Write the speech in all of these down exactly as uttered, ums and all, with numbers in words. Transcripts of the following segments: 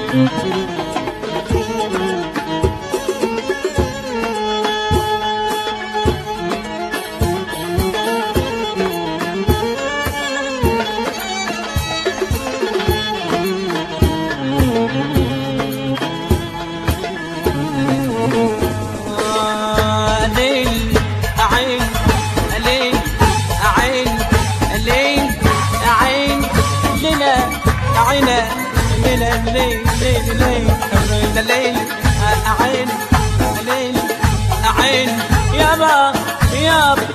عين ليل عين يابا يابا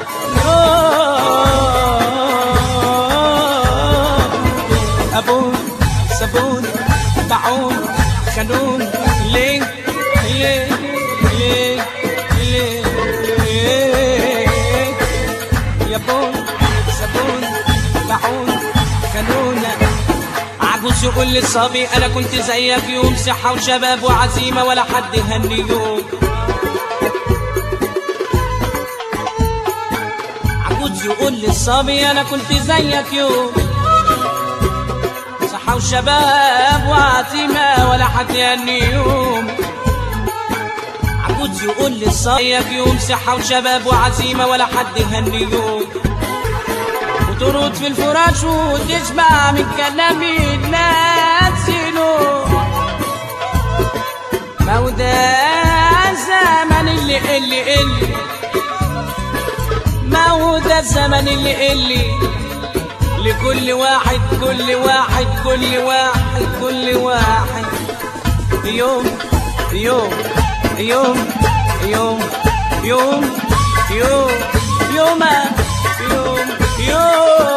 أبون صابون طاعون خانون ليل ليل ليل ليل يابون صابون طاعون خانون. عجوز يقول للصبي انا كنت زيك يوم، صحة وشباب وعزيمة ولا حد يهني يوم. عجوز يقول للصبي انا كنت زيك يوم، صحة وشباب وعزيمة ولا حد يهني يوم. عجوز يقول للصبي يوم، صحة وشباب وعزيمة ولا حد يهني يوم. وترد في الفراش وتشبع من كلامي الناس ينوم. ما هو ده الزمن اللي اللي اللي ما هو ده الزمن اللي اللي لكل واحد كل واحد كل واحد كل واحد يوم يوم يوم يوم يوم يوم يوم يوم يوم